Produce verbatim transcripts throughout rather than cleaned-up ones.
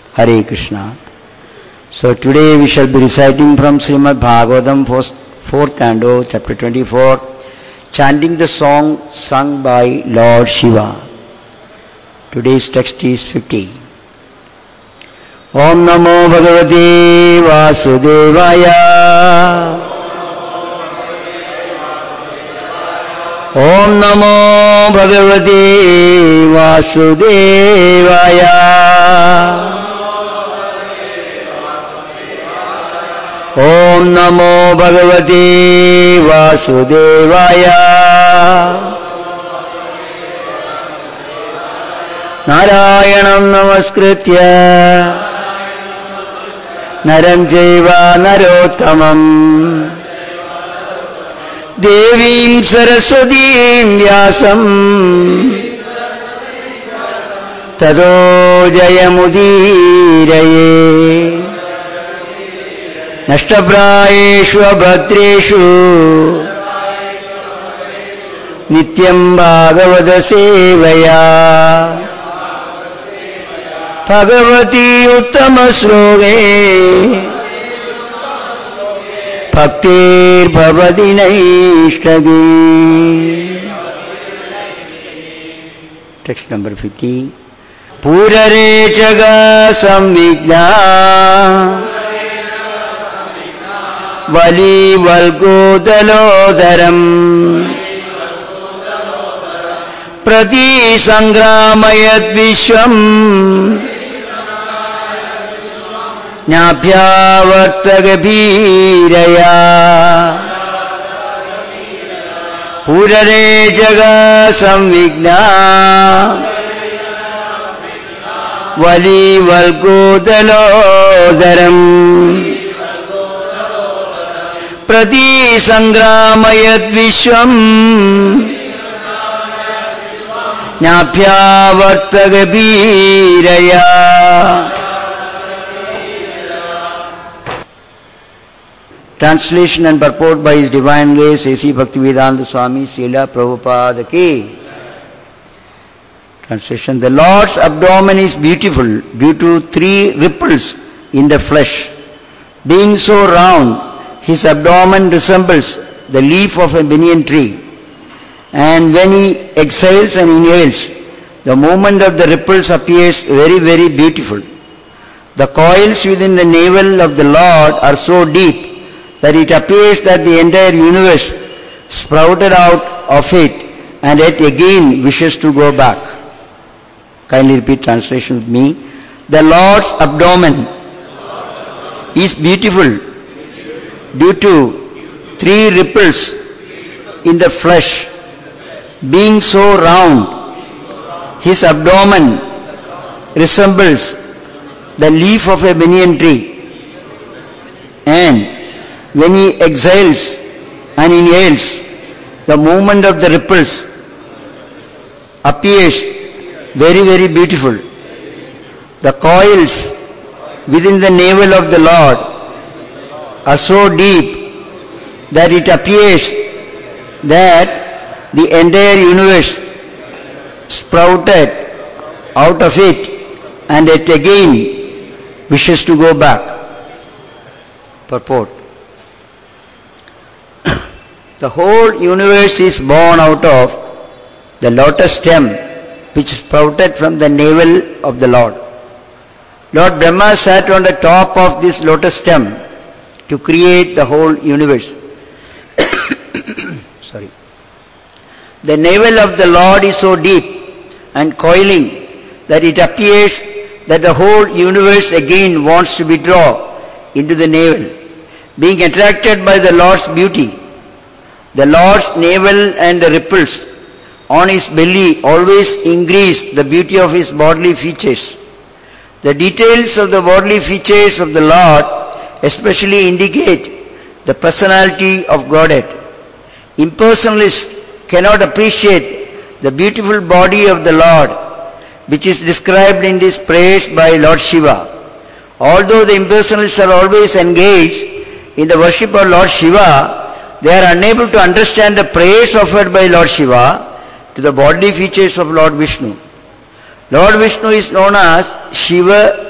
Hare Krishna. So today we shall be reciting from Srimad Bhagavatam, fourth canto, chapter twenty-four, chanting the song sung by Lord Shiva. Today's text is fifty. Om Namo Bhagavate Vasudevaya. Om Namo Bhagavate Vasudevaya. Om Namo Bhagavate Vasudevaya. Narayanam Namaskritya Naram Jaiva Narottamam Devim Saraswatim Vyasam Tado Jayamudiraye Nashtaprayeshu Abhadreshu Nityam Bhagavata Sevaya Bhagavati Uttama Sloke Bhaktir Bhavati Naishtagi. Text number fifty. Purare Chaga Samvigna Vali Valgodalodaram Prati Sangramayat Vishwam Jnabhyavartagabhiraya Purare Jaga Samvigna Vali Valgodalodaram Prati Sangramayat Vishwam Jnabhyavartagabhiraya. Translation and purport by His Divine Grace A C Bhaktivedanta Swami Srila Prabhupada Ki. Translation. The Lord's abdomen is beautiful due to three ripples in the flesh. Being so round, His abdomen resembles the leaf of a banyan tree. And when He exhales and inhales, the movement of the ripples appears very, very beautiful. The coils within the navel of the Lord are so deep that it appears that the entire universe sprouted out of it and yet again wishes to go back. Kindly repeat translation with me. The Lord's abdomen is beautiful due to three ripples in the flesh. Being so round, His abdomen resembles the leaf of a banyan tree. And when He exhales and inhales, the movement of the ripples appears very, very beautiful. The coils within the navel of the Lord are so deep that it appears that the entire universe sprouted out of it and it again wishes to go back. Purport. The whole universe is born out of the lotus stem which sprouted from the navel of the Lord. Lord Brahma sat on the top of this lotus stem to create the whole universe. Sorry. The navel of the Lord is so deep and coiling that it appears that the whole universe again wants to withdraw into the navel, being attracted by the Lord's beauty. The Lord's navel and the ripples on His belly always increase the beauty of His bodily features. The details of the bodily features of the Lord especially indicate the personality of Godhead. Impersonalists cannot appreciate the beautiful body of the Lord, which is described in this praise by Lord Shiva. Although the impersonalists are always engaged in the worship of Lord Shiva, they are unable to understand the praise offered by Lord Shiva to the bodily features of Lord Vishnu. Lord Vishnu is known as Shiva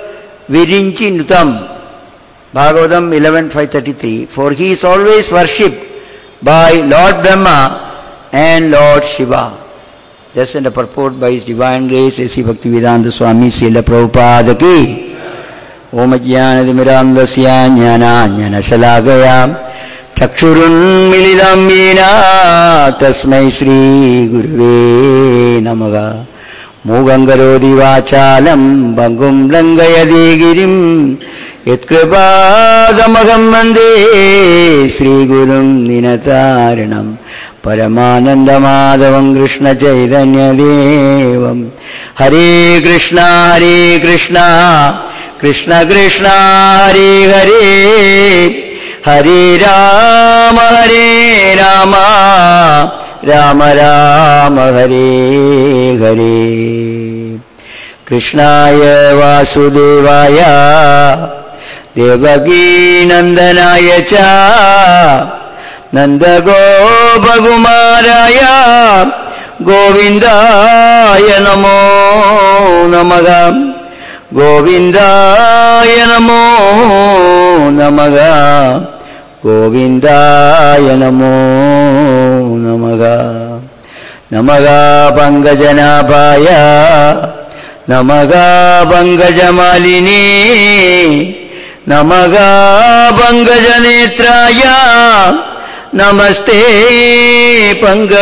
Virinchi Nutam. Bhagavatam eleven five thirty-three. For he is always worshipped by Lord Brahma and Lord Shiva. Just in the purport by His Divine Grace, A C Bhaktivedanta Swami Srila Prabhupada ki. Om Jnana Timirandasya Jnana Jnana Shalagaya Chakshurun Milidam Yena Tasmai Shri Gurave Namaha. Mugangarodi Vachalam Bangum Langayadi Girim Yatkripadamagam Mande Sri Gurum Ninataranam Paramanandamadavam Krishna Chaitanya Devam. Hare Krishna Hare Krishna Krishna Krishna Hare Hare Hare Rama Hare Rama Rama Rama Hare Hare. Krishnaya Vasudevaya Devaki Nandanaya Cha Nanda Gopa Kumaraya Govindaya Namo Namaha Govindaya Namo Namaha Govindaya Namo Namaha. Namaha Pangajanabhaya Namaha Pangajamalini Namaha Pangajanetraya Namaste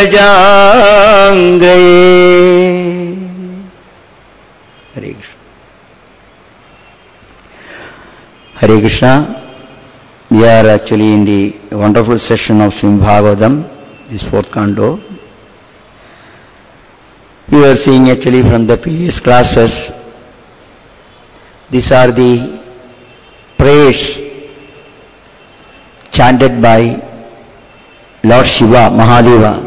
Pangajangaye. Hare Krishna. Hare Krishna. We are actually in the wonderful session of Srimad Bhagavatam, this fourth canto. We are seeing actually from the previous classes, these are the prayers chanted by Lord Shiva, Mahadeva.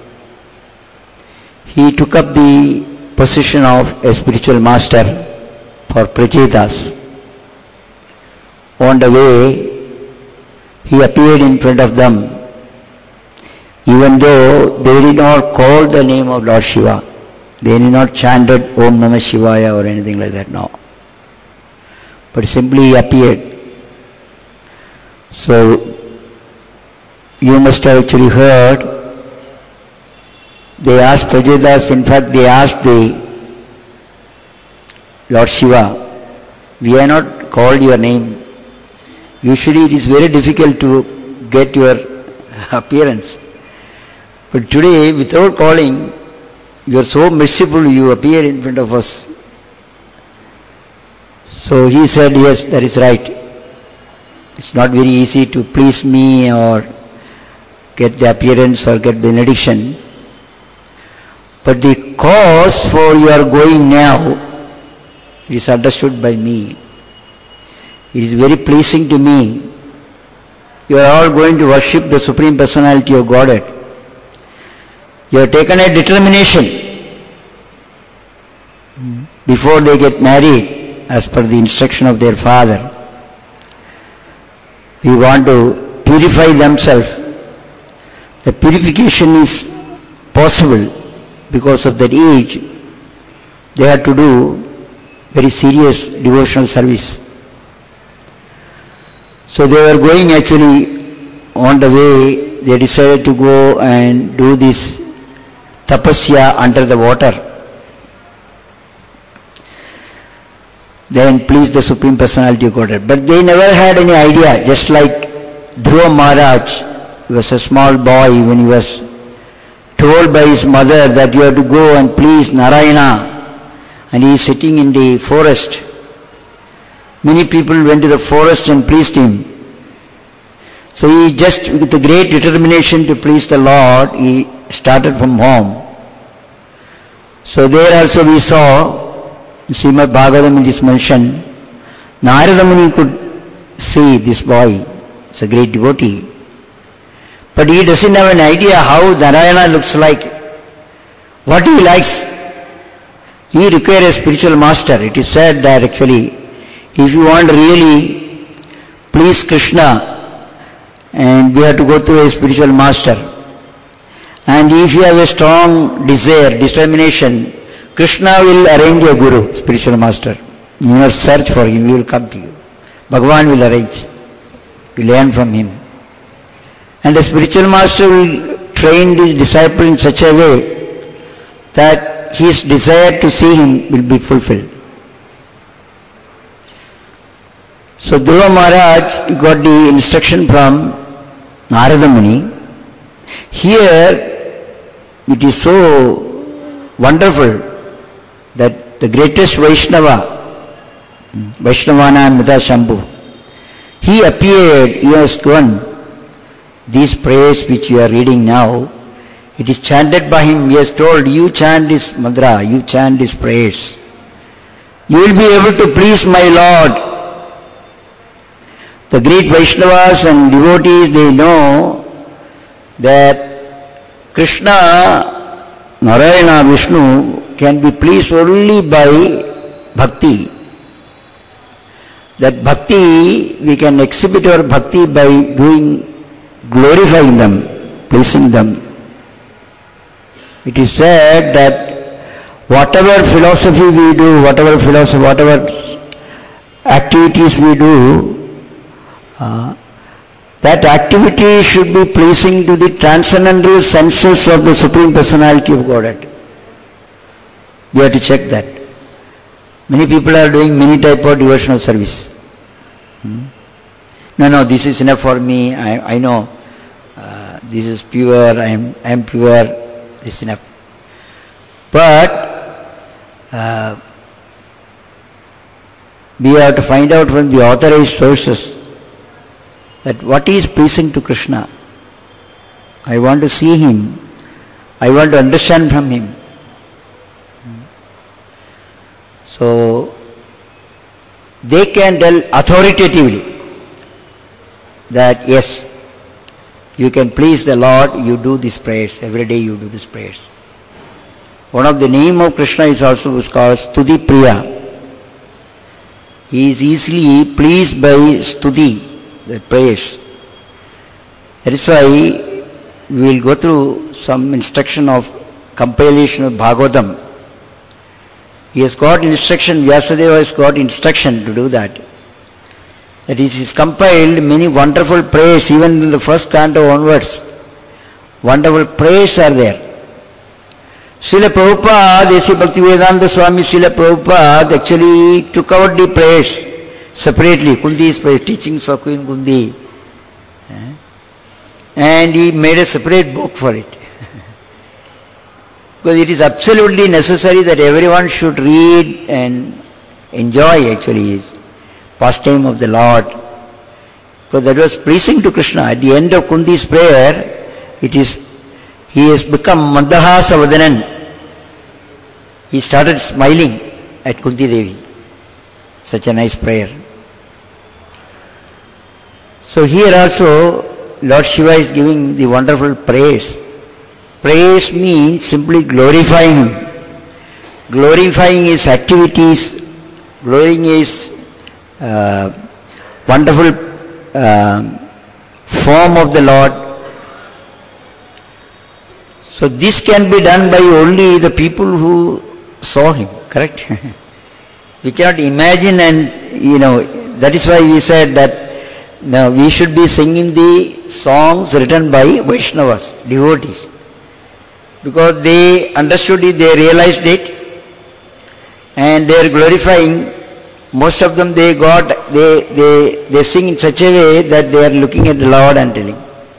He took up the position of a spiritual master for Prachetas. On the way, he appeared in front of them, even though they did not call the name of Lord Shiva. They did not chanted Om Namah Shivaya or anything like that, no. But simply he appeared. So, you must have actually heard, they asked Prajetas, in fact they asked the Lord Shiva, we have not called your name. Usually it is very difficult to get your appearance. But today, without calling, you are so merciful, you appear in front of us. So he said, yes, that is right. It's not very easy to please me or get the appearance or get benediction. But the cause for your going now is understood by me. It is very pleasing to me. You are all going to worship the Supreme Personality of Godhead. You have taken a determination before they get married as per the instruction of their father. We want to purify themselves. The purification is possible because of that age. They have to do very serious devotional service. So they were going actually on the way, they decided to go and do this tapasya under the water. Then please the Supreme Personality of Godhead. But they never had any idea, just like Dhruva Maharaj, he was a small boy when he was told by his mother that you have to go and please Narayana, and he is sitting in the forest. Many people went to the forest and pleased him. So he just, with a great determination to please the Lord, he started from home. So there also we saw, in Srimad Bhagavatam it is mentioned, Narada Muni could see this boy. It's a great devotee. But he doesn't have an idea how Narayana looks like, what he likes. He requires a spiritual master. It is said that actually, if you want to really please Krishna, and we have to go to a spiritual master. And if you have a strong desire, determination, Krishna will arrange a guru, spiritual master. In your search for him, he will come to you. Bhagavan will arrange. You learn from him. And the spiritual master will train his disciple in such a way that his desire to see him will be fulfilled. So Dhruva Maharaj got the instruction from Narada Muni. Here it is so wonderful that the greatest Vaishnava, Vaishnavana Mita Shambhu, he appeared, he has given these prayers which you are reading now. It is chanted by him. He has told, you chant this mantra, you chant these prayers. You will be able to please my Lord. The great Vaishnavas and devotees, they know that Krishna, Narayana, Vishnu can be pleased only by bhakti. That bhakti, we can exhibit our bhakti by doing, glorifying them, pleasing them. It is said that whatever philosophy we do, whatever philosophy, whatever activities we do, uh, that activity should be pleasing to the transcendental senses of the Supreme Personality of Godhead. We have to check that. Many people are doing many type of devotional service. Hmm? No, no, this is enough for me. I, I know uh, this is pure. I am, I am pure. This is enough. But uh, we have to find out from the authorized sources that what is pleasing to Krishna. I want to see him. I want to understand from him. So they can tell authoritatively that yes, you can please the Lord, you do these prayers, every day you do these prayers. One of the name of Krishna is also called Stuti Priya. He is easily pleased by Stuti, the prayers. That is why we will go through some instruction of compilation of Bhagavatam. He has got instruction, Vyasadeva has got instruction to do that. That is, he has compiled many wonderful prayers, even in the first canto onwards. Wonderful prayers are there. Srila Prabhupada, Desi Bhaktivedanta Swami Srila Prabhupada actually took out the prayers separately, Kundi's prayer, teachings of Queen Kundi. And he made a separate book for it. Because it is absolutely necessary that everyone should read and enjoy actually his pastime of the Lord. Because that was pleasing to Krishna. At the end of Kundi's prayer, it is, he has become Mandahasa Vadanan. He started smiling at Kunti Devi. Such a nice prayer. So here also, Lord Shiva is giving the wonderful praise. Praise means simply glorifying him. Glorifying his activities, glorifying his uh, wonderful uh, form of the Lord. So this can be done by only the people who saw him, correct? We cannot imagine, and you know, that is why we said that now we should be singing the songs written by Vaishnavas, devotees. Because they understood it, they realized it, and they are glorifying. Most of them they got, they, they, they sing in such a way that they are looking at the Lord and telling.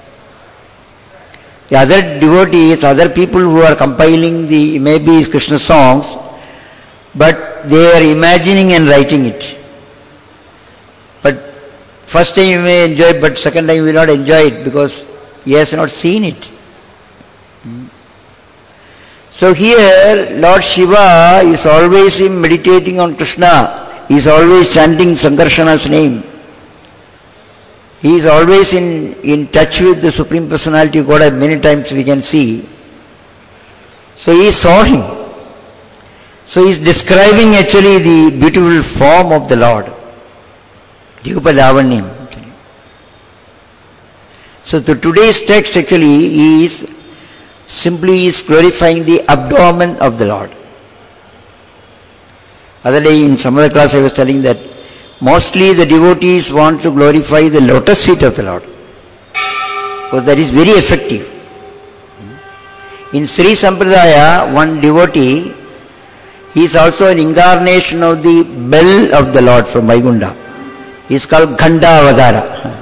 The other devotees, other people who are compiling the maybe Krishna songs, but they are imagining and writing it. But first time you may enjoy it, but second time you will not enjoy it because he has not seen it. So here Lord Shiva is always meditating on Krishna. He is always chanting Sankarshana's name. He is always in, in touch with the Supreme Personality of Godhead. Many times we can see. So he saw him. So he is describing actually the beautiful form of the Lord. Dhyupalavanyam. So the today's text actually is simply is glorifying the abdomen of the Lord. Other day in some other class I was telling that mostly the devotees want to glorify the lotus feet of the Lord. Because that is very effective. In Sri Sampradaya, one devotee, he is also an incarnation of the bell of the Lord from Vaikuntha. He is called Khanda Avadara.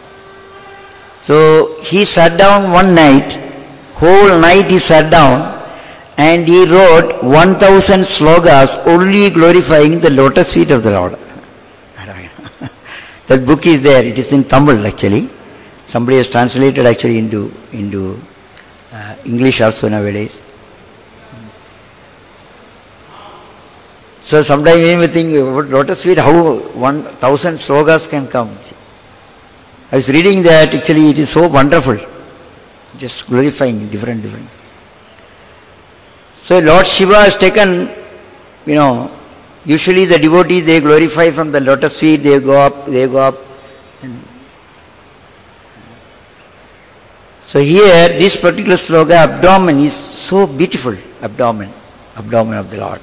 So he sat down one night, whole night he sat down, and he wrote one thousand slogas only glorifying the lotus feet of the Lord. That book is there. It is in Tamil actually. Somebody has translated actually into into uh, English also nowadays. So sometimes we may think about lotus feet, how one thousand slogas can come. I was reading that actually it is so wonderful. Just glorifying different different. So Lord Shiva has taken, you know, usually the devotees, they glorify from the lotus feet, they go up, they go up. And so here, this particular sloga, abdomen, is so beautiful, abdomen, abdomen of the Lord.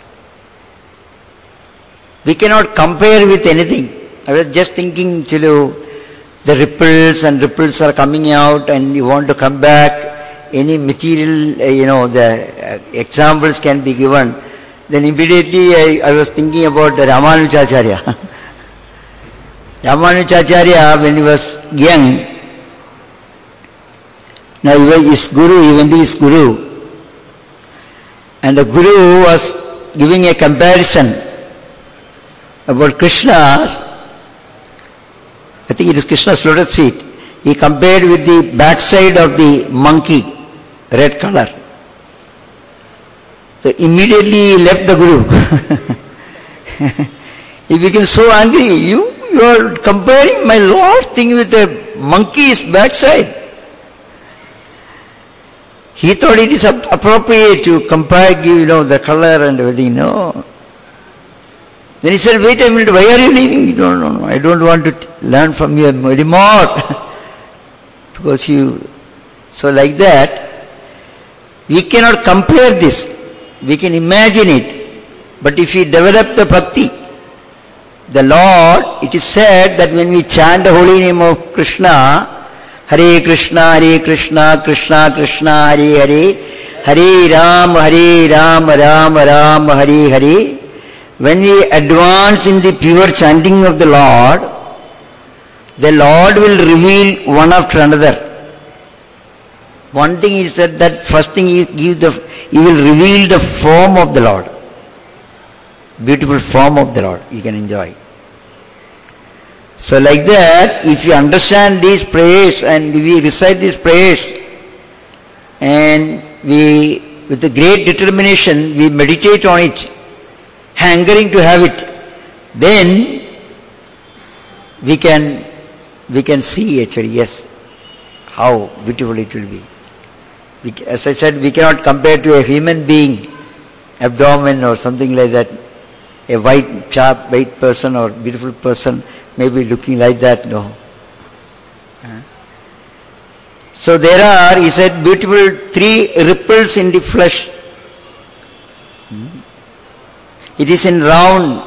We cannot compare with anything. I was just thinking, Chilu, the ripples and ripples are coming out and you want to come back. Any material, you know, the examples can be given. Then immediately I, I was thinking about Ramanujacharya. Ramanujacharya, when he was young, now he was his guru, he went to his guru. And the guru was giving a comparison about Krishna's, I think it is Krishna's lotus feet. He compared with the backside of the monkey, red color. So immediately he left the guru. He became so angry. You, you are comparing my Lord's thing with a monkey's backside. He thought it is appropriate to compare, give, you know, the color and everything. No. Then he said, wait a minute, why are you leaving? No, no, no, I don't want to learn from you anymore. Because you, so like that, we cannot compare this. We can imagine it. But if we develop the bhakti, the Lord, it is said that when we chant the holy name of Krishna, Hare Krishna, Hare Krishna, Krishna Krishna, Hare Hare, Hare Ram, Hare Ram, Ram Ram, Hare Hare. When we advance in the pure chanting of the Lord, the Lord will reveal one after another. One thing is that, that first thing he give the, he will reveal the form of the Lord. Beautiful form of the Lord, you can enjoy. So like that, if you understand these prayers and we recite these prayers and we, with a great determination, we meditate on it, hankering to have it, then we can, we can see actually, yes, how beautiful it will be. We, as I said, we cannot compare to a human being, abdomen or something like that. A white chap, white person or beautiful person may be looking like that, no. So there are, he said, beautiful three ripples in the flesh. It is in round.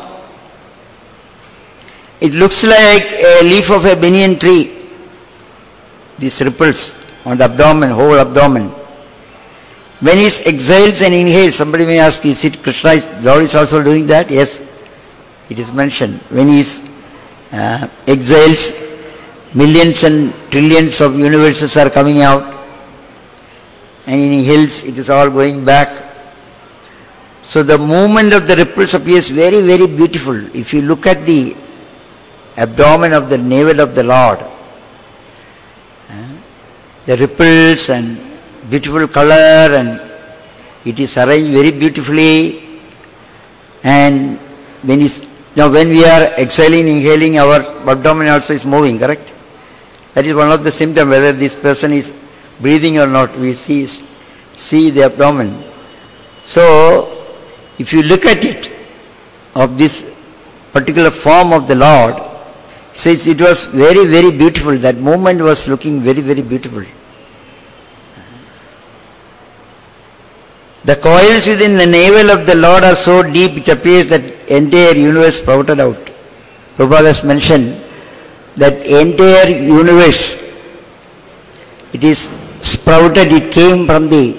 It looks like a leaf of a banyan tree. These ripples on the abdomen, whole abdomen. When he exhales and inhales, somebody may ask, is it Krishna, is, Lord is also doing that? Yes, it is mentioned. When he uh, exhales, millions and trillions of universes are coming out. And in inhales, it is all going back. So the movement of the ripples appears very, very beautiful. If you look at the abdomen of the navel of the Lord, uh, the ripples and beautiful color, and it is arranged very beautifully. And when is now when we are exhaling, inhaling, our abdomen also is moving, correct? That is one of the symptoms, whether this person is breathing or not. We see see the abdomen. So if you look at it, of this particular form of the Lord, says it was very, very beautiful. That movement was looking very, very beautiful. The coils within the navel of the Lord are so deep it appears that entire universe sprouted out. Prabhupada has mentioned that entire universe, it is sprouted, it came from the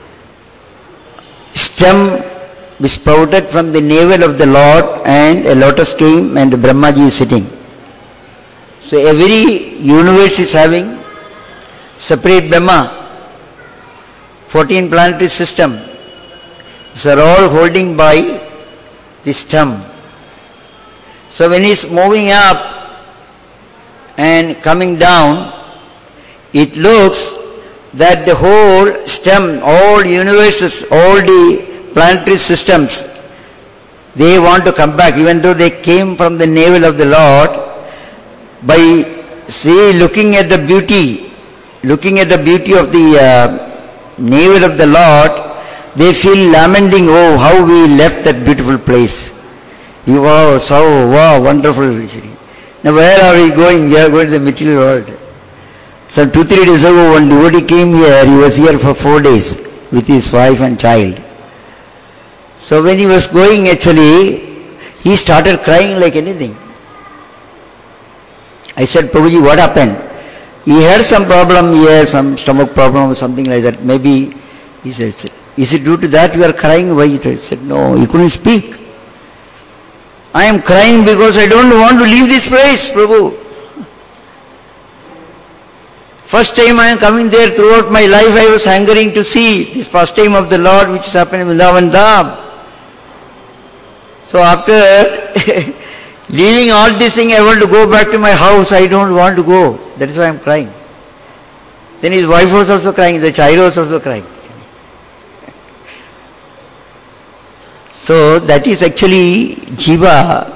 stem, which sprouted from the navel of the Lord, and a lotus came and Brahmaji is sitting. So every universe is having separate Brahma, fourteen planetary system. These are all holding by the stem. So when he is moving up and coming down, it looks that the whole stem, all universes, all the planetary systems, they want to come back, even though they came from the navel of the Lord. By see, looking at the beauty, looking at the beauty of the uh, navel of the Lord, they feel lamenting, oh, how we left that beautiful place. Wow, so, wow, wonderful. Now where are we going? We are going to the material world. Some two, three days ago, one devotee came here, he was here for four days with his wife and child. So when he was going, actually, he started crying like anything. I said, Prabhuji, what happened? He had some problem here, some stomach problem or something like that. Maybe, he said, is it due to that you are crying? Why? He said, no, he couldn't speak. I am crying because I don't want to leave this place, Prabhu. First time I am coming there, throughout my life I was hungering to see this pastime of the Lord which is happening in Vrindavan Dham. So after leaving all this thing, I want to go back to my house. I don't want to go. That is why I am crying. Then his wife was also crying. The child was also crying. So that is actually Jiva,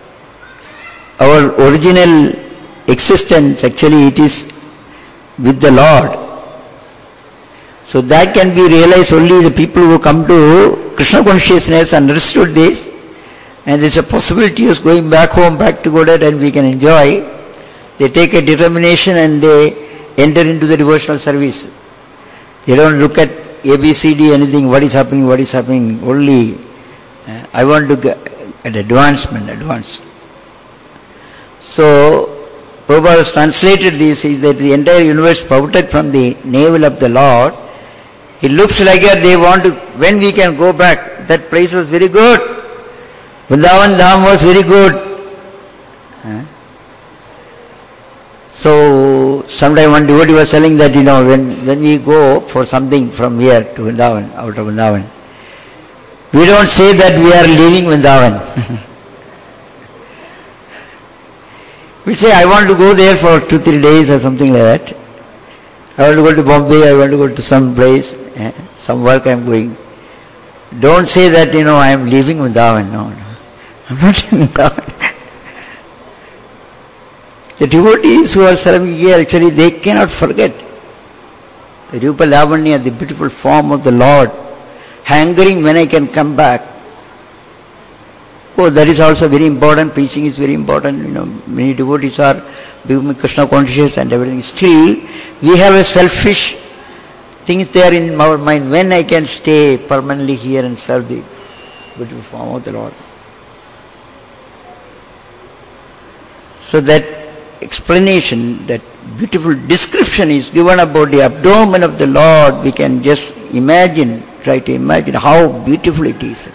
our original existence. Actually it is with the Lord. So that can be realized only the people who come to Krishna consciousness and understood this. And there is a possibility of going back home, back to Godhead, and we can enjoy. They take a determination and they enter into the devotional service. They don't look at A, B, C, D, anything, what is happening, what is happening, only uh, I want to get an advancement, advance. So, Prabhupada has translated this, is that the entire universe sprouted from the navel of the Lord. It looks like that they want to, when we can go back, that place was very good. Vrindavan Dham was very good. Huh? So, sometime one devotee was telling that, you know, when, when we go for something from here to Vrindavan, out of Vrindavan, we don't say that we are leaving Vrindavan. We say, I want to go there for two, three days or something like that. I want to go to Bombay, I want to go to some place, eh, some work I am going. Don't say that, you know, I am leaving Vrindavan. No, no. I am not leaving Vrindavan. The devotees who are serving here, actually, they cannot forget the Rupa Lavanya, the beautiful form of the Lord, hankering when I can come back. Oh, that is also very important. Preaching is very important. You know, many devotees are becoming Krishna conscious and everything. Still, we have a selfish things there in our mind. When I can stay permanently here and serve the beautiful form of the Lord. So that explanation, that beautiful description is given about the abdomen of the Lord. We can just imagine, try to imagine how beautiful it is.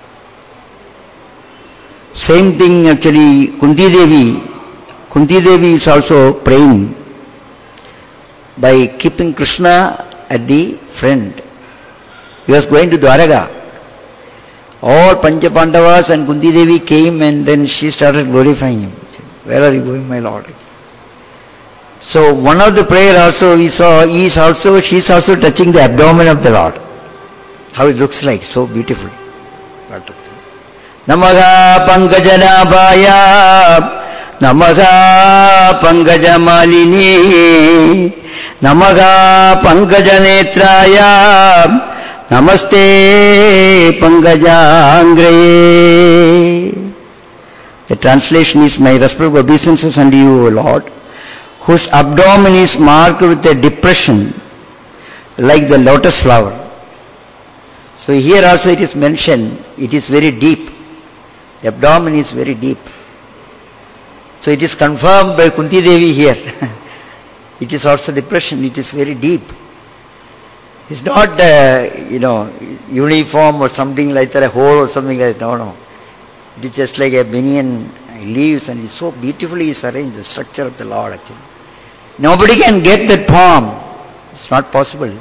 Same thing actually, Kunti Devi. Kunti Devi is also praying by keeping Krishna at the front. He was going to Dwaraka. All Pancha Pandavas and Kunti Devi came and then she started glorifying him. Where are you going, my Lord? So one of the prayer also we saw, he is also, she is also touching the abdomen of the Lord. How it looks like, so beautiful. Namaha Pankajanabhaya, Namaha Pankajamalini, Namaha Pankajanetraya, Namaste Pankajangraye. The translation is, my respectful obeisances unto you, O Lord, whose abdomen is marked with a depression like the lotus flower. So here also it is mentioned, it is very deep. The abdomen is very deep. So it is confirmed by Kunti Devi here. It is also depression, it is very deep. It's not, uh, you know, uniform or something like that, a hole or something like that. No, no. It is just like a banyan leaves, and it's so beautifully is arranged, the structure of the Lord actually. Nobody can get that form. It's not possible.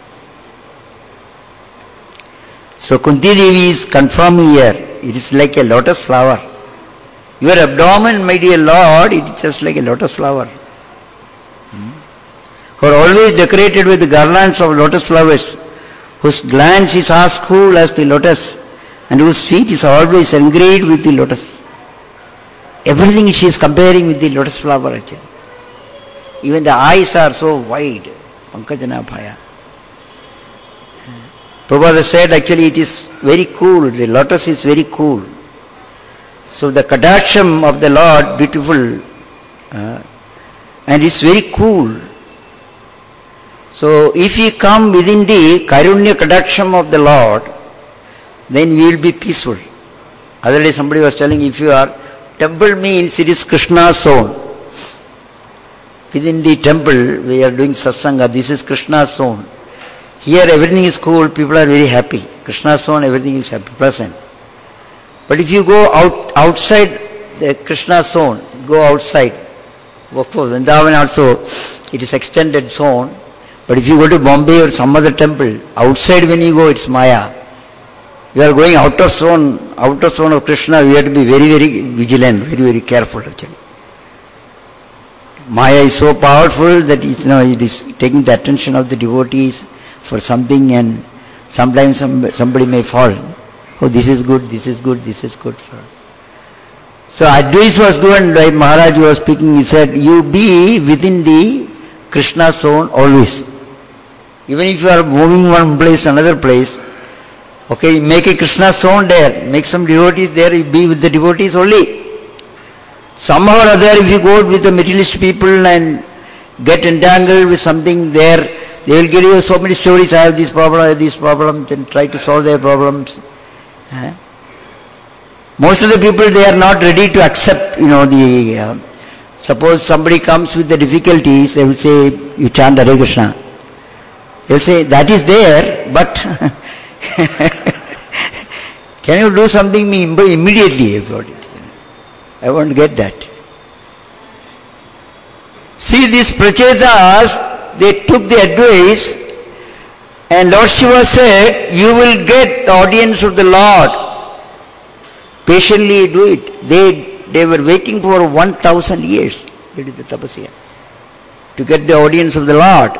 So Kunti Devi is confirming here, it is like a lotus flower. Your abdomen, my dear Lord, it is just like a lotus flower. Hmm? Who are always decorated with the garlands of lotus flowers, whose glance is as cool as the lotus, and whose feet is always engraved with the lotus. Everything she is comparing with the lotus flower actually. Even the eyes are so wide. Pankajana Bhaya. Prabhupada said actually it is very cool, the lotus is very cool. So the kadaksham of the Lord, beautiful, uh, and it's very cool. So if we come within the karunya kadaksham of the Lord, then we will be peaceful. Other day somebody was telling, if you are, temple means it is Krishna's zone. Within the temple we are doing satsanga, this is Krishna's zone. Here everything is cool, people are very happy. Krishna's zone, everything is happy, pleasant. But if you go out outside the Krishna zone, go outside, of course, Vrindavan also, it is extended zone. But if you go to Bombay or some other temple, outside when you go, it's Maya. You are going out of zone, out of zone of Krishna, you have to be very, very vigilant, very, very careful actually. Maya is so powerful that it, you know, it is taking the attention of the devotees for something, and sometimes some, somebody may fall. Oh, this is good, this is good, this is good. So advice was given by Maharaj who was speaking. He said, you be within the Krishna zone always. Even if you are moving one place to another place, okay, make a Krishna zone there, make some devotees there, you be with the devotees only. Somehow or other, if you go with the materialist people and get entangled with something there, they will give you so many stories, I have this problem, I have this problem, then try to solve their problems. Eh? Most of the people, they are not ready to accept, you know, the, uh, suppose somebody comes with the difficulties, they will say, you chant Hare Krishna. They will say, that is there, but can you do something immediately? I won't get that. See, these prachetas, they took the advice, and Lord Shiva said, you will get the audience of the Lord. Patiently do it. They they were waiting for one thousand years. They did the tapasya to get the audience of the Lord.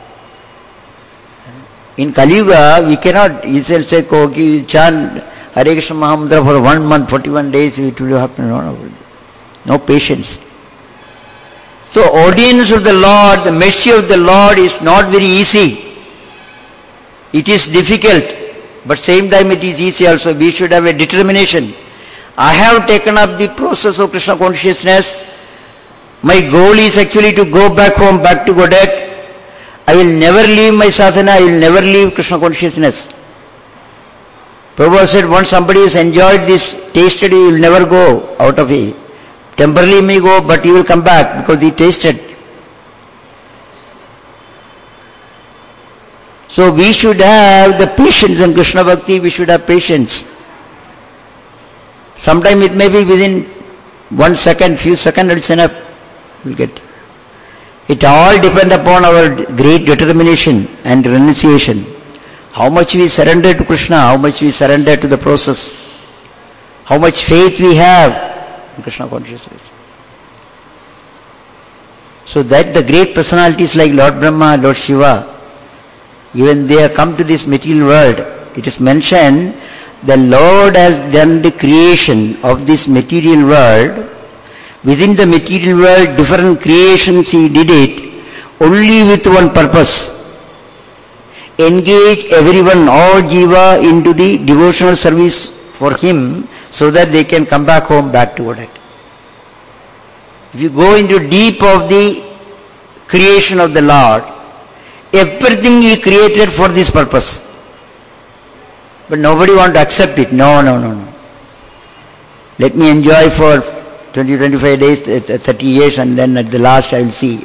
In Kali Yuga, we cannot easily say, okay, chant Hare Krishna Mahamantra for one month, forty-one days, it will happen. No, no, no patience. So audience of the Lord, the mercy of the Lord is not very easy. It is difficult, but same time it is easy also. We should have a determination. I have taken up the process of Krishna consciousness. My goal is actually to go back home, back to Godek. I will never leave my sadhana, I will never leave Krishna consciousness. Prabhupada said, once somebody has enjoyed this, tasted, he will never go out of it. Temporarily may go, but he will come back because he tasted. So we should have the patience in Krishna Bhakti, we should have patience. Sometime it may be within one second, few seconds it's enough. We'll get. It all depends upon our great determination and renunciation. How much we surrender to Krishna, how much we surrender to the process, how much faith we have in Krishna consciousness. So that the great personalities like Lord Brahma, Lord Shiva, even they have come to this material world, it is mentioned, the Lord has done the creation of this material world. Within the material world, different creations He did it, only with one purpose. Engage everyone, all jiva, into the devotional service for Him, so that they can come back home, back to Godhead. If you go into deep of the creation of the Lord, everything He created for this purpose. But nobody wants to accept it. No, no, no, no. Let me enjoy for twenty, twenty-five days, thirty years, and then at the last I will see.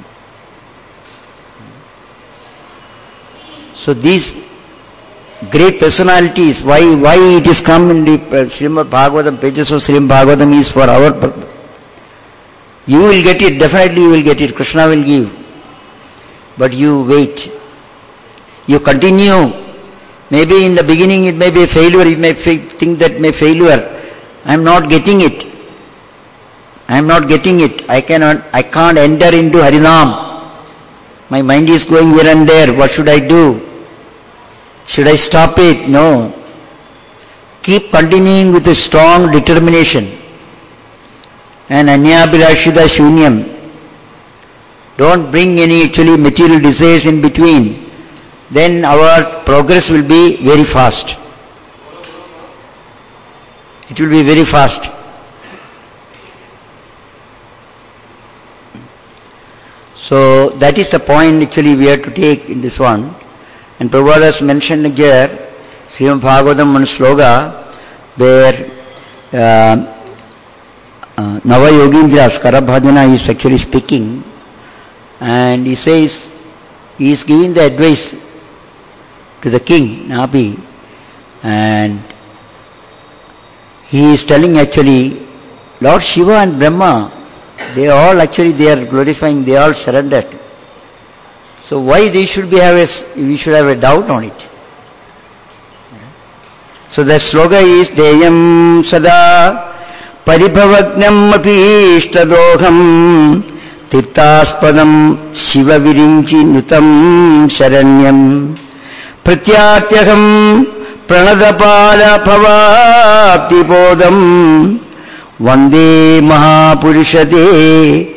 So these great personalities, why why it is come in the uh, Srimad Bhagavatam, pages of Srimad Bhagavatam is for our purpose. You will get it, definitely you will get it, Krishna will give. But you wait. You continue. Maybe in the beginning it may be a failure, you may think that may failure. I am not getting it. I am not getting it. I cannot, I can't enter into Harinam. My mind is going here and there. What should I do? Should I stop it? No. Keep continuing with a strong determination. And anyabhilashita shunyam. Don't bring any actually material desires in between. Then our progress will be very fast. It will be very fast. So that is the point actually we have to take in this one. And Prabhupada has mentioned here, Srimad Bhagavatam one sloka, where uh, uh, Nava Yogindra Skarabhadana is actually speaking, and he says, he is giving the advice to the king, Nabi, and he is telling actually, Lord Shiva and Brahma, they all actually, they are glorifying, they all surrendered. So why they should be have a, we should have a doubt on it. So the slogan is, Deyam sada paribhavagnam api ishtadoham tirtaspadam shiva virinchi nutam sharanyam pratyartyaham pranadapala bhavapti bodham vande mahapurishade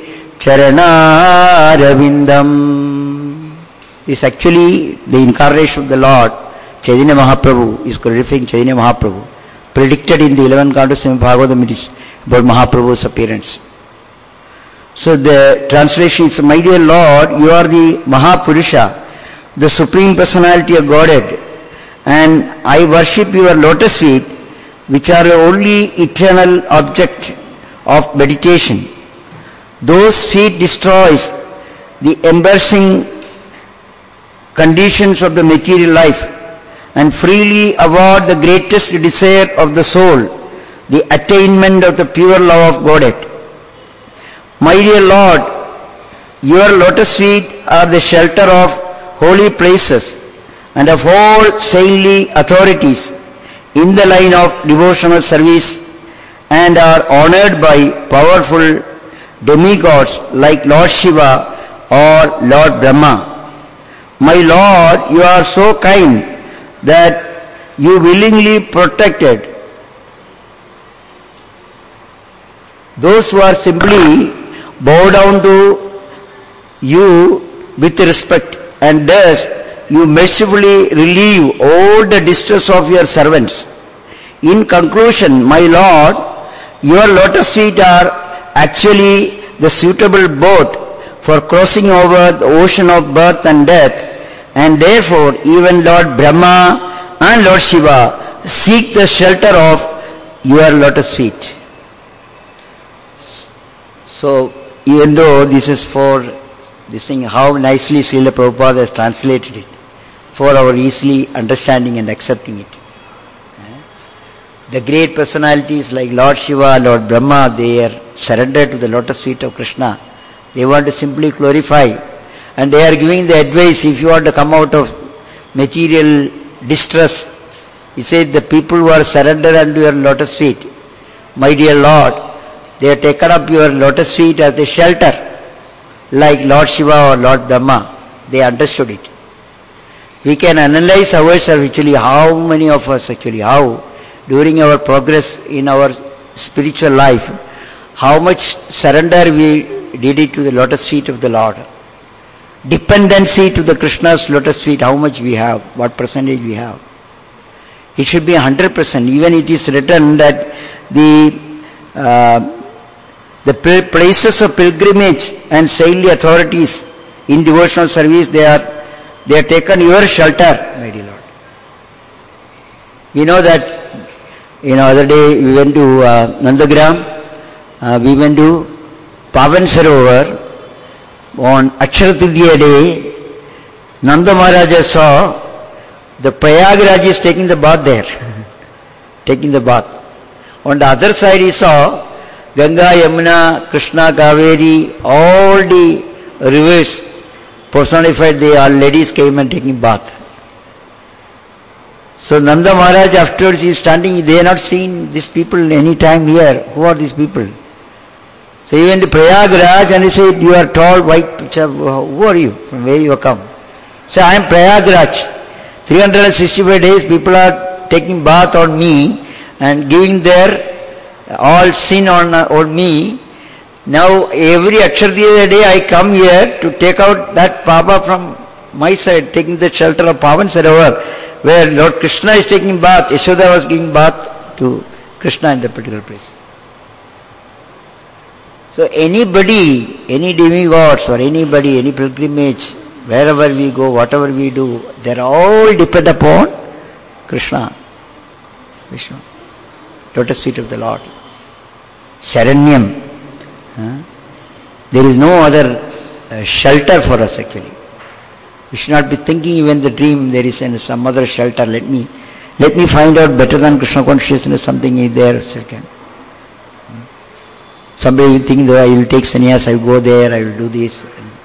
charanarvindam. This is actually the incarnation of the Lord, Chaitanya Mahaprabhu, is glorifying Chaitanya Mahaprabhu. Predicted in the eleventh canto of Srimad Bhagavatam, it is about Mahaprabhu's appearance. So the translation is, my dear Lord, you are the Mahapurusha, the Supreme Personality of Godhead, and I worship your lotus feet, which are the only eternal object of meditation. Those feet destroys the embarrassing conditions of the material life and freely award the greatest desire of the soul, the attainment of the pure love of Godhead. My dear Lord, your lotus feet are the shelter of holy places and of all saintly authorities in the line of devotional service, and are honored by powerful demigods like Lord Shiva or Lord Brahma. My Lord, you are so kind that you willingly protected those who are simply bow down to you with respect, and thus you mercifully relieve all the distress of your servants. In conclusion, my Lord, your lotus feet are actually the suitable boat for crossing over the ocean of birth and death, and therefore even Lord Brahma and Lord Shiva seek the shelter of your lotus feet. So even though this is for this thing, how nicely Srila Prabhupada has translated it for our easily understanding and accepting it. The great personalities like Lord Shiva, Lord Brahma, they are surrendered to the lotus feet of Krishna. They want to simply glorify, and they are giving the advice, if you want to come out of material distress, he said, the people who are surrendered unto your lotus feet, my dear Lord, they have taken up your lotus feet as the shelter, like Lord Shiva or Lord Brahma. They understood it. We can analyze ourselves actually, how many of us actually, how during our progress in our spiritual life, how much surrender we did it to the lotus feet of the Lord. Dependency to the Krishna's lotus feet, how much we have, what percentage we have. It should be one hundred percent. Even it is written that the uh, the places of pilgrimage and saintly authorities in devotional service, they are they are taken your shelter, my dear Lord. We know that, you know, other day we went to uh, Nandagram, uh, we went to Pavan Sarovar. On Akshara Tritiya day, Nanda Maharaja saw the Prayagraj is taking the bath there, taking the bath. On the other side he saw Ganga, Yamuna, Krishna, Kaveri, all the rivers personified, they all ladies came and taking bath. So Nanda Maharaj afterwards he is standing, they are not seen these people any time here. Who are these people? So he went to Prayagraj and he said, you are tall, white picture, who are you? From where you have come? So I am Prayagraj. three hundred sixty-five days people are taking bath on me and giving their all sin on, on me. Now every Akshara day I come here to take out that Papa from my side, taking the shelter of Pavan Sarovar, where Lord Krishna is taking bath, Yashoda was giving bath to Krishna in that particular place. So anybody, any demigods or anybody, any pilgrimage, wherever we go, whatever we do, they all depend upon Krishna, Vishnu, lotus feet of the Lord. Sharanyam. Huh? There is no other uh, shelter for us actually. We should not be thinking even the dream there is in some other shelter. Let me, let me find out better than Krishna consciousness, something is there. Second. Somebody will think that I will take sannyas, I will go there, I will do this.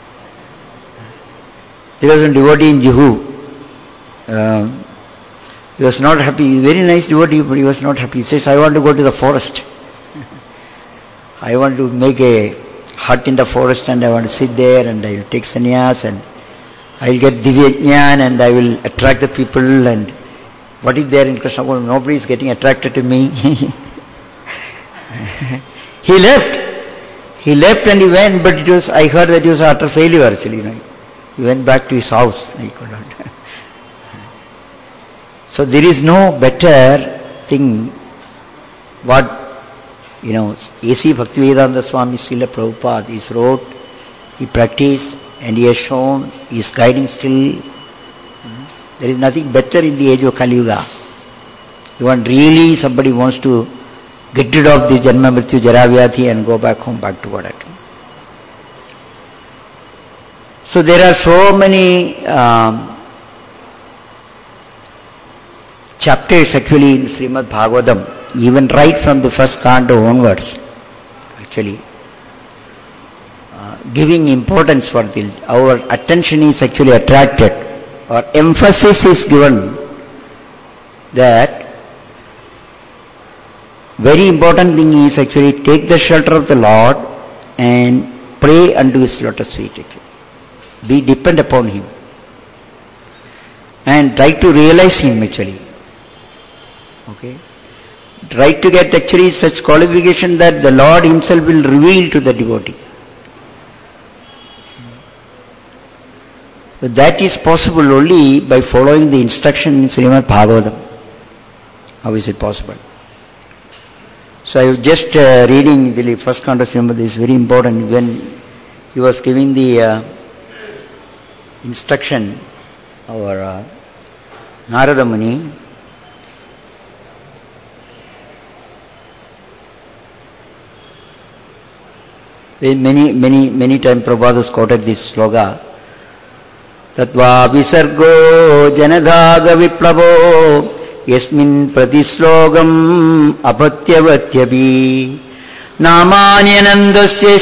There was a devotee in Juhu. Uh, he was not happy. Very nice devotee, but he was not happy. He says, I want to go to the forest. I want to make a hut in the forest and I want to sit there and I will take sannyas and I will get divya jnana and I will attract the people. And what is there in Krishna? Nobody is getting attracted to me. He left. He left and he went, but it was, I heard that he was an utter failure actually. You know. He went back to his house. He could not. So there is no better thing what, you know, A C Bhaktivedanta Swami Srila Prabhupada, he wrote, he practiced and he has shown, he is guiding still. There is nothing better in the age of Kali Yuga. You want really somebody wants to get rid of the Janma Mrityu Jara Vyadhi and go back home, back to Godhead. So there are so many um, chapters actually in Srimad Bhagavatam, even right from the first canto onwards, actually, uh, giving importance for the, our attention is actually attracted, or emphasis is given that very important thing is actually take the shelter of the Lord and pray unto His lotus feet. Actually. Be depend upon Him and try to realize Him actually. Okay? Try to get actually such qualification that the Lord Himself will reveal to the devotee. But that is possible only by following the instruction in Srimad Bhagavatam. How is it possible? So I was just uh, reading the first canto of Srimad, is very important. When he was giving the uh, instruction, our uh, Narada Muni, many, many, many times Prabhupada has quoted this sloka, Tatva visargo janadhaga viplavo yasmin pratislogam apatyavatyabi namanyanandasya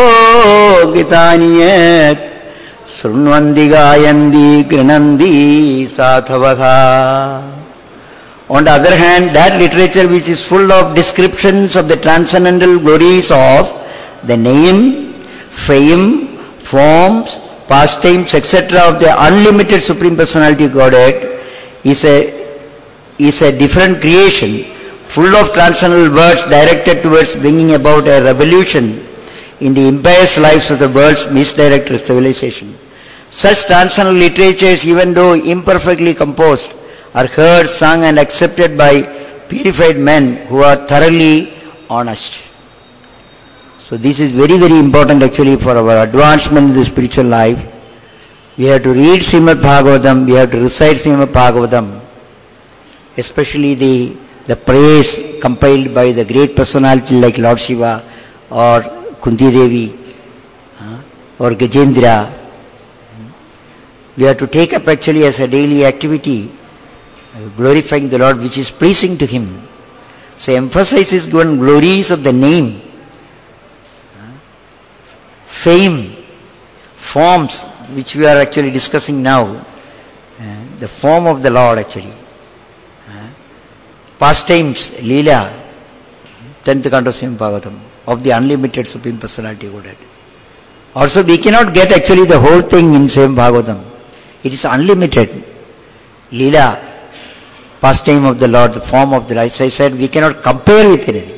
shogitanyat srunvandi gayandi grinandi sathavakha. On the other hand, that literature which is full of descriptions of the transcendental glories of the name, fame, forms, pastimes, et cetera of the unlimited Supreme Personality of Godhead is a is a different creation, full of transcendental words directed towards bringing about a revolution in the impious lives of the world's misdirected civilization. Such transcendental literatures, even though imperfectly composed, are heard, sung and accepted by purified men who are thoroughly honest. So this is very, very important actually for our advancement in the spiritual life. We have to read Srimad Bhagavatam, we have to recite Srimad Bhagavatam. especially the, the prayers compiled by the great personality like Lord Shiva or Kunti Devi uh, or Gajendra. We have to take up actually as a daily activity, uh, glorifying the Lord, which is pleasing to Him. So emphasis is given glories of the name, uh, fame, forms, which we are actually discussing now, uh, the form of the Lord actually. Uh, pastimes, Leela, tenth canto Srimad Bhagavatam, of the unlimited Supreme Personality of Godhead. Also we cannot get actually the whole thing in Srimad Bhagavatam. It is unlimited. Leela, pastime of the Lord, the form of the Lord. As I said, we cannot compare with anything.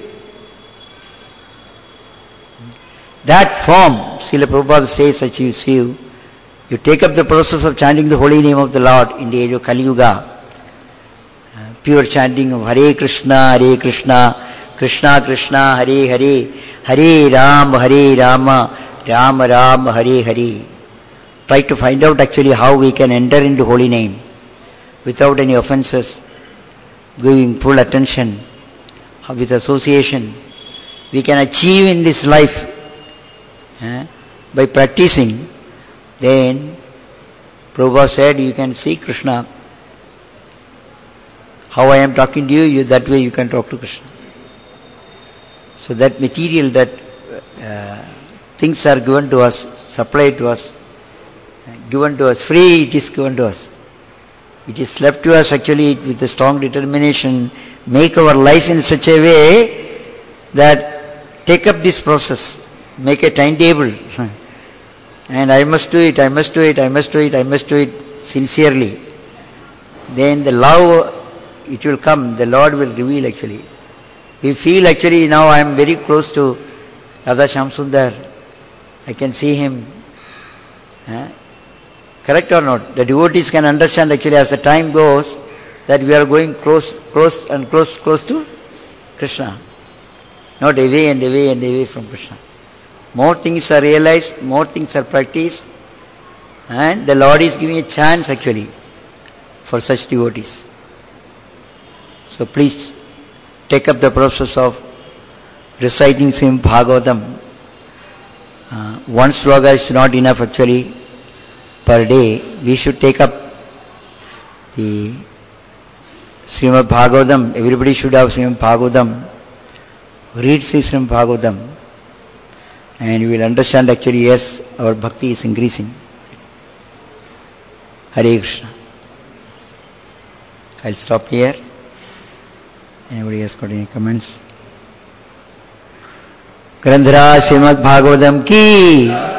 That form, Srila Prabhupada says, that you see, you take up the process of chanting the holy name of the Lord in the age of Kali Yuga. Uh, pure chanting of Hare Krishna, Hare Krishna, Krishna Krishna, Hare Hare, Hare Ram, Hare Rama, Rama Ram, Hare Hare. Try to find out actually how we can enter into holy name without any offenses, giving full attention, with association. We can achieve in this life eh, by practicing. Then Prabhupada said, you can see Krishna. How I am talking to you, you that way you can talk to Krishna. So that material, that uh, things are given to us, supplied to us, given to us, free it is given to us. It is left to us actually with a strong determination, make our life in such a way that take up this process, make a timetable. And I must do it, I must do it, I must do it, I must do it sincerely. Then the love, it will come, the Lord will reveal actually. We feel actually now I am very close to Radha Shyamsundar. I can see him. Eh? Correct or not? The devotees can understand actually as the time goes that we are going close, close and close, close to Krishna. Not away and away and away from Krishna. More things are realized, more things are practiced, and the Lord is giving a chance actually for such devotees. So please take up the process of reciting Srimad Bhagavatam. Uh, one sloka is not enough actually per day. We should take up the Srimad Bhagavatam. Everybody should have Srimad Bhagavatam. Read Srimad Bhagavatam. And you will understand actually, yes, our bhakti is increasing. Hare Krishna. I'll stop here. Anybody has got any comments? Grandhara Srimad Bhagavatam ki